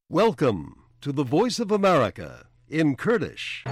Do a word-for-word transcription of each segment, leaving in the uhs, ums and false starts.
Welcome to the Voice of America in Kurdish.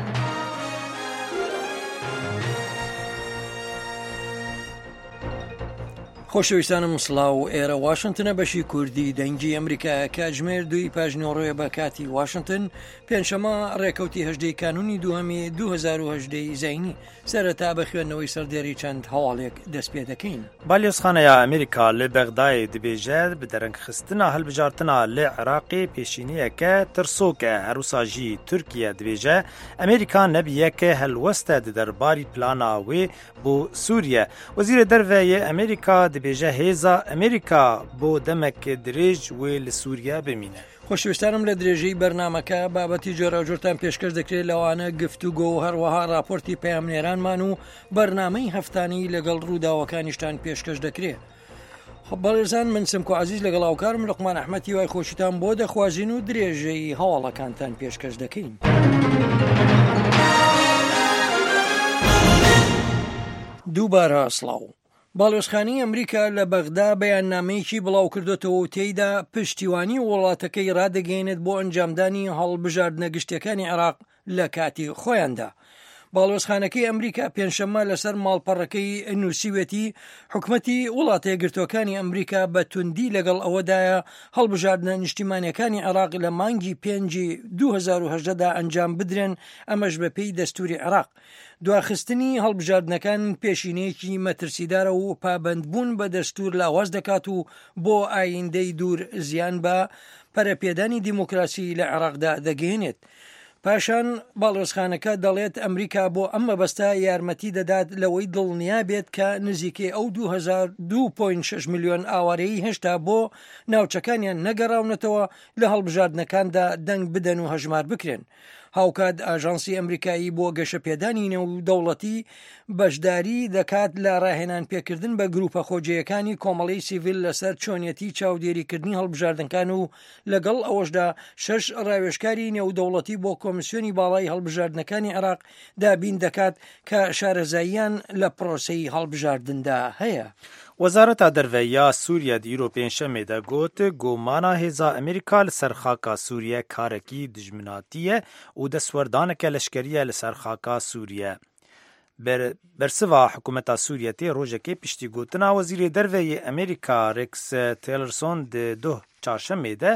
خۆشەویستانم سڵاو ئێرە واشنگتنە بەشی کوردی دەنگی ئەمریکا کاتژمێر دوی پاژنۆڕۆیە بە کاتی واشنگتن پێنجشەمە ڕێکەوتی هەژدەی کانونی دووهەمی دوو هەزار و هەژدەی زەینی سەرەتا بە خوێندنەوەی سەردێری چەند هەواڵێک دەست پێ دەکەین. بالیۆزخانەیە ئەمریکا لە بەغدای دەبێژێت بە دەرەنگخستنە هەڵبژارتنە لە عێراقی پێشینیەکە ترسۆکە هەروساژی تورکیا دەبێژە ئەمریکا نەبیەکە هەلوەستە دەرباری پلانە وێ بۆ سووریە. وەزیرە دەرڤەیە ئەمریکا دەبێژە هێزا ئەمریکا بۆ دەمەکە درێژ وێ لە سووریا بمینە. خۆشەویستانم لە درێژەی بەرنامەکە بابەتی جۆراوجۆرتان پێشکەش دەکرێت لەوانە گفتوگۆ و هەروەها راپۆرتی پەیامنێرانمان و بەرنامەی هەفتانەی لەگەڵ ڕووداوەکانیشتان پێشکەش دەکرێت. خب بەڵێزان من سمکۆ عزیز لەگەڵ هاوکارم لوقمان ئەحمەدی وای خۆشیتان بۆ دەخوازین و درێژەی هەواڵەکانتان پێشکەش دەکەین. دووبارە سڵاو. باڵێۆزخانەی ئەمریکا لە بەغدا بەیاننامەیەکی بڵاو کردوێتەوە و تێیدا پشتیوانی وڵاتەکەی ڕادەگەێنێت بۆ ئەنجامدانی هەڵبژاردنە گشتەکانی عێراق لە کاتی خۆیاندا. باڵێۆزخانەکەی ئەمریکا پێنجشەممە لەسەر ماڵپەڕەکەی نووسیوێتی حکومەتی وڵاتە یەکگرتوەکانی ئەمریکا بە توندی لەگەڵ ئەوەدایە هەڵبژاردنە نیشتیمانیەکانی عێراق لە مانگی پێنجی دوو هەزار و هەژدەدا ئەنجام بدرێن، ئەمەش بەپێی دەستوری عێراق. دواخستنی هەڵبژاردنەکان پێشینەیەکی مەترسیدارە و پابندبوون بە دەستور لاواز دەکات و بۆ ئایندەی دوور زیان بە پەرەپێدانی دیموکراسی لە عێراقدا دەگەێنێت. پاشان باڵێۆزخانەکە دەڵێت ئەمریکا بۆ ئەم مەبەستە یارمەتی دەدات لەوەی دڵنیا بێت کە نزیکەی ئەو دوو هەزار دوو پۆینت شەش ملیۆن ئاوارەی هێشتا بۆ ناوچەکانیان نەگەڕاونەتەوە لە هەڵبژاردنەکاندا دەنگ بدەن و هەژمار بکرێن. هاوکات ئاژانسی ئەمریکایی بۆ گەشەپێدانی نێودەوڵەتی بەشداری دەکات لە ڕاهێنان پێکردن بە گروپە خۆجیەکانی کۆمەڵی سیڤیل لەسەر چۆنیەتی چاودێریکردنی هەڵبژاردنەکان و لەگەڵ ئەوەشدا شەش ڕاوێژکاری نێودەوڵەتی بۆ کۆمیسیۆنی باڵای هەڵبژاردنەکانی عێراق دابین دەکات کە شارەزاییان لە پرۆسەی هەڵبژاردندا هەیە. وەزارەتا دەرڤەیە سووریا دیرۆ پێنجشەمێدا گوت گۆمانە هێزا ئەمریکا لەسەر خاکا سووریا کارێکی دژمناتیە و دەسوەردانێکە لەشکریە لەسەر خاکا سووریا. بەرسڤا حکوومەتا سووریا تێ ڕۆژێکی پشتی گوتنا وەزیرێ دەرڤەیە ئەمریکا ڕێکس تێلەرسۆن دۆ چارشەمێدە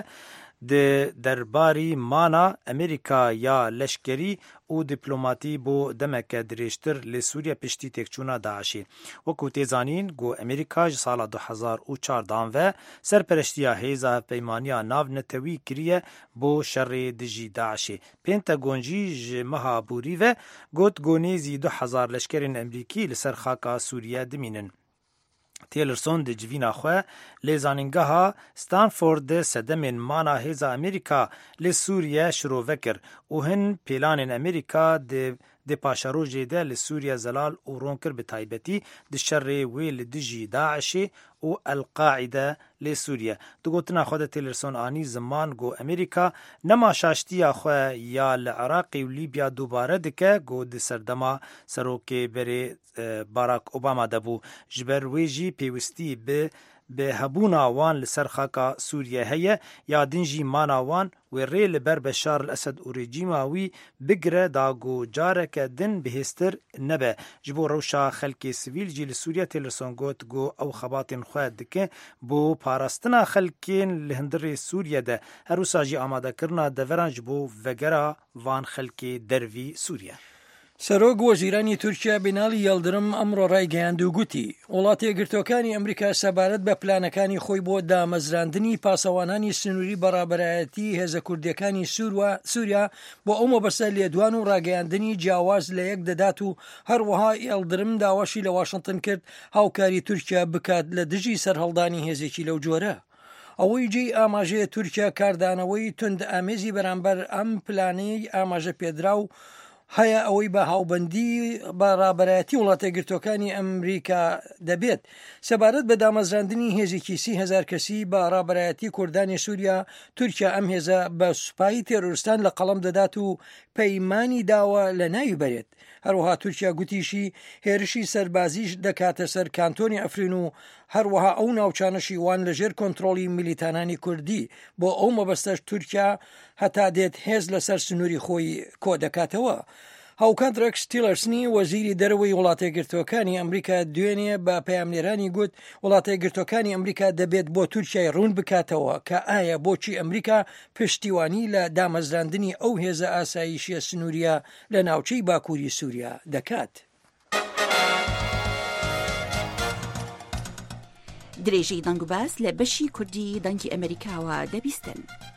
دەرباری مانا ئەمریکا یا لەشکری و دیپلۆماتی بۆ دەمەکە درێژتر لە سووریا پشتی تێکچوونا داعشی. وەکو تێزانین گۆ ئەمریکا ji sala du hezar û çardan ve serpereştiya hêza peymaniya navnetewî kiriye bo şerê dijî daişê. Pentagon jî ji meha borî ve got gonêzî du hezar leşkerên Emerîkî li ser xaka Sûriye dimînin. تیلرسون د جوینا خو لی زانینگاها ستانفورد سدمین مانا هیزا امریکا لی سوریه شروع وکر و هن پیلان امریکا د د پاشاروجی ده لی سوریه زلال و رونکر به تایبتی د شر ویل دجی داعش و القاعده لی سوریه. دو گوتنا خود تیلرسون آنی زمان گو امریکا نما شاشتیا خو یا العراق و لیبیا دوباره دکه گو د سردما سروکی بری باراک اوباما دبو جبر ویجی پیوستی به به هبونا وان لسر خاکا سوریه هەیە یا دنجی مانا وان و ڕێ لەبەر بەشار الەسەد و ڕێجیماوی بگرە داگۆ جارێکە دن بهێستر نەبێ ji بۆ ڕەوشا خەلکێ سڤیل جی لە سووریا تێلەرسۆن گوت گۆ ئەو خەباتên xwe dike بۆ پاراستنا خەلکên li hundirê Sûriye de herûsa jî amadekirina deveran ji bo vegera van xelkê dervî Sûriye. سەرۆک وەزیرانی تورکیا بیناڵی یەڵدرم ئەمڕۆ ڕایگەیاند و گوتی وڵاتە یەکگرتوەکانی ئەمریکا سەبارەت بە پلانەکانی خۆی بۆ دامەزراندنی پاسەوانانی سنووری بەڕابەرایەتی هێزە کوردیەکانی سووریا بۆ ئەو مەبەستە لێدوان و ڕاگەیاندنی جیاواز لە یەک دەدات و هەروەها یەڵدرم داواشی لە واشنگتن کرد هاوکاری تورکیا بکات لە دژی سەرهەڵدانی هێزێکی لەو جۆرە. ئەوەی جێی ئاماژەیە تورکیا کاردانەوەی تند ئامێزی بەرامبەر ئەم پلانەی ئاماژە پێدرا و هەیە ئەوەی بە هاوبەندی بەڕابەرایەتی وڵاتە یەکگرتوەکانی ئەمریکا دەبێت. سەبارەت بە دامەزراندنی هێزێکی سی هەزار کەسی بە ڕابەرایەتی کوردانی سووریا تورکیا ئەم هێزە بە سوپایی تێرۆریستان لە قەڵەم دەدات و پەیمانی داوە لە ناوی بەرێت. هەروەها تورکیا گوتیشی هێرشی سەربازیش دەکاتە سەر کانتۆنی ئەفرین و هەروەها ئەو ناوچانەشی وان لەژێر کۆنتڕۆڵی میلیتانانی کوردی بۆ ئەو مەبەستەش تورکیا هەتا دێت هێز لەسەر سنووری خۆی کۆ دەکاتەوە. هاوکات ڕێکس تیلەرسنی وەزیری دەرەوەی وڵاتە یەکگرتووەکانی ئەمریکا دوێنێ بە پەیامنێرانی گوت وڵاتە یەکگرتووەکانی ئەمریکا دەبێت بۆ تورکیای ڕوون بکاتەوە کە ئایا بۆچی ئەمریکا پشتیوانی لە دامەزراندنی ئەو هێزە ئاسایشیە سنووریە لە ناوچەی باکووری سووریا دەکات. درێژەی دەنگ و باس لە بەشی کوردی دەنگی ئەمریکاوە دەبیستن.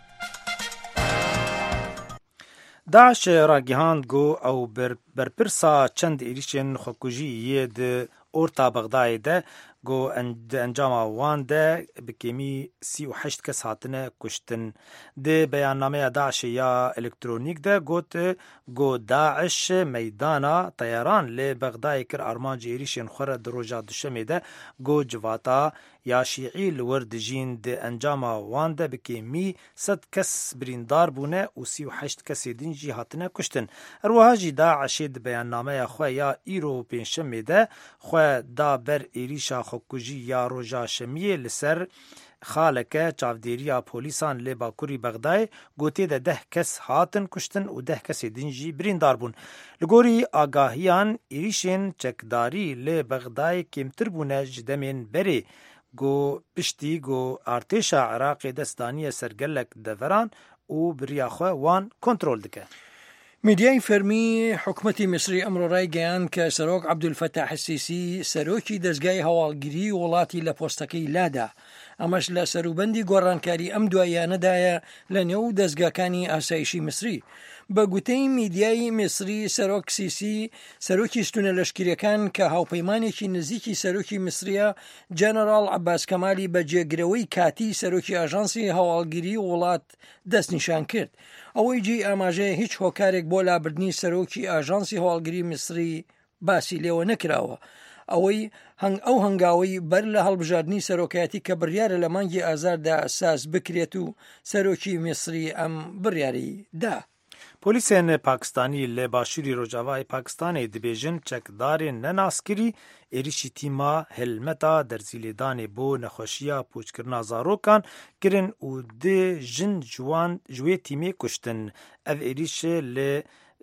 داعش راگیهاند گو او بر برپرسا چند ایریشن خودکجی ید اورتا بغدای ده گو انجام وان ده بکیمی سی و هشت کس هاتنه کشتن. ده بیاننامه داعش یا الکترونیک ده گوت گو داعش میدانا طیران لی بغدای کر ارمانج ایریشن خور دروجا دشمه ده گو جواتا یا شیعی لورد جین ده انجام وان ده بکیمی صد کس بریندار بونه و سی و هشت کس دین جی هاتنه کشتن. اروها جی داعش ده بیاننامه خواه یا ایرو پینشمه ده خواه دا بر ایریشا کجی یا روژا شمیه لسر خالکه چاودیریا پولیسان لی باکوری بغدای گوتی ده ده کس هاتن کشتن و ده کس دینجی بریندار بون. لگوری آگاهیان ایریشن چکداری لی بغدای کمتر بونه جدمین بری گو پشتی گو ارتشا عراق دستانی سرگلک دوران و بریاخوه وان کنترول دکه. میدیای فەرمی حکومەتی میسری ئەمڕۆ ڕایگەیاند کە سەرۆک عەبدولفەتاح السیسی سەرۆکی دەستگای هەواڵگیری وڵاتی لە پۆستەکەی لادا. ئەمەش لە سەروبەندی گۆڕانکاری ئەم دواییانەدایە لە نێو دەستگاکانی ئاسایشی میسری. بە گوتەی میدیای میسری سەرۆک سیسی سەرۆکی ستونە لەشکریەکان کە هاوپەیمانێکی نزیکی سەرۆکی میسریە جەنەڕاڵ عەباس کەمالی بە جێگرەوەی کاتی سەرۆکی ئاژانسی هەواڵگیری وڵات دەستنیشان کرد. ئەوەی جێی ئاماژەیە هیچ هۆکارێک بۆ لابردنی سەرۆکی ئاژانسی هەواڵگیری میسری باسی لێوە نەکراوە. ئەوەی هەنگ ئەو هەنگاوی بەر لە هەڵبژاردننی سەرۆکایەتی کە بڕیارە لە مانگی ئازاردا ساز بکرێت و سەرۆکی میسری ئەم بڕیاری دا. پۆلیسên پاکستانی li başûrî Rojavayê Pakistanê dibêjin çekdarên nenaskirî êrişî tîma helmeta derzîlêdanê bo nexweşiya pûçkirina zarokan kirin û di jin ciwan ji wê tîmê kuştin. Ev êriş li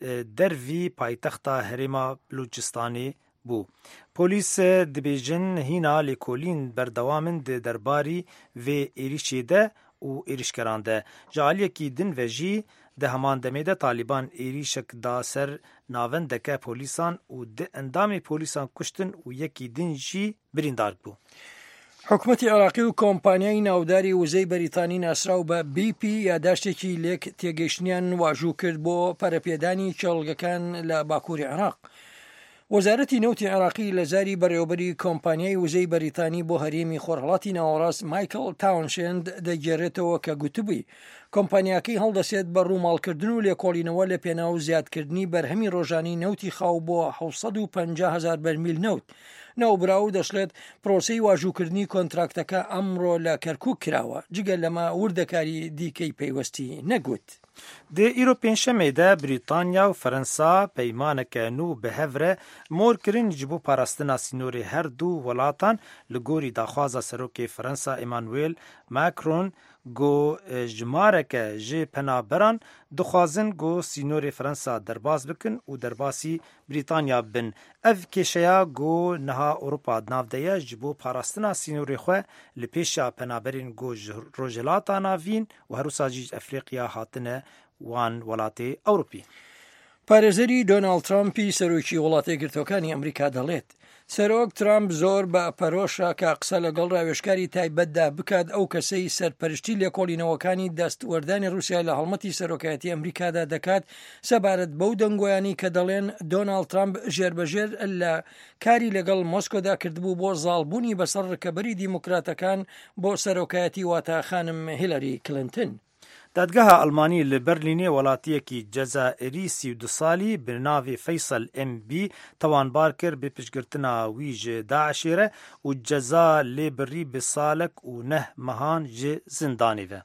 dervî paytexta Herêma Bilûçistanê bû. Polîs dibêjin hîna lêkolîn berdewamin di derbarî vê êrişê de û êrişkeran de. Ji aliyekî din ve jî di heman demê de Taliban êrişek da ser navendeke polîsan û di endamê polîsan kuştin û yekî din jî birîndar bû. حکومەتی عێراقی و کۆمپانیای ناوداری وزەی بەریتانی ناسراو بە بی پی یاداشتێکی لێک تێگەیشتنیان واژوو کرد بۆ پەرەپێدانی چێڵگەکان لە باکووری عێراق. وەزارەتی نەوتی عێراقی لە زاری بەڕێوەبەری کۆمپانیای وزەی بەریتانی بۆ هەرێمی خۆرهەڵاتی ناوەڕاست مایکل تاونشند دەگێڕێتەوە کە گوتبووی کۆمپانیاکەی هەڵدەسێت بە ڕووماڵکردن و لێکۆڵینەوە لە پێناو زیادکردنی بەرهەمی ڕۆژانی نەوتی خاو بۆ حەوت و پەنجا هەزار بەرمیل نەوت. ناوبراو دەشڵێت پرۆسەی واژووکردنی کۆنتراکتەکە ئەمڕۆ لە کەرکووک کراوە جگە لەمە وردەکاری دیکەی پەیوەستی نەگوت. Di îro pênşemê de Brîtanya û Fransa peymaneke nû bi hev re mor kirin ji bo parastina sînorê her du welatan li gorî daxwaza serokê Fransa Emmanuel Macron got ji mareke ji penaberan dixwazin got sînorê Fransa derbas bikin û derbasî Brîtanya bin. Ev kêşeya got niha Ewropa navdeye ji bo parastina sînorê xwe li pêşa penaberên got ji rojhilata navîn û herwisa jî Efrîqiya hatine wan welatê Ewropî. پارێزەری دۆناڵد ترامپی سەرۆکی وڵاتە یەکگرتووەکانی ئەمریکا دەڵێت سەرۆک ترامپ زۆر بە پەرۆشە کە قسە لەگەڵ ڕاوێژکاری تایبەتدا بکات ئەو کەسەی سەرپەرشتی لێکۆڵینەوەکانی دەستوەردانی رووسیا لە هەڵمەتی سەرۆکایەتی ئەمریکادا دەکات سەبارەت بەو دەنگۆیانی کە دەڵێن دۆناڵد ترامپ ژێربەژێر لە کاری لەگەڵ مۆسکۆدا کردبوو بۆ زاڵبوونی بەسەر ڕکەبەری دیموکراتەکان بۆ سەرۆکایەتی واتە خانم هیلاری کلنتن. دادگاها ئەڵمانی li Berlînê welatiyekî Cezayirî sî û du salî bi navê Feysel em bî tewanbar kir bê piştgirtina wî ji Daişê re û ceza lê birî bi salek û neh mehan ji zindanê ve.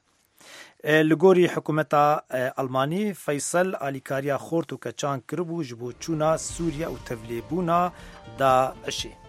Li gorî hikûmeta Almanî Feysel alîkariya xort û keçan kiribû ji bo çûna Sûriye û tevlîbûna Daişê.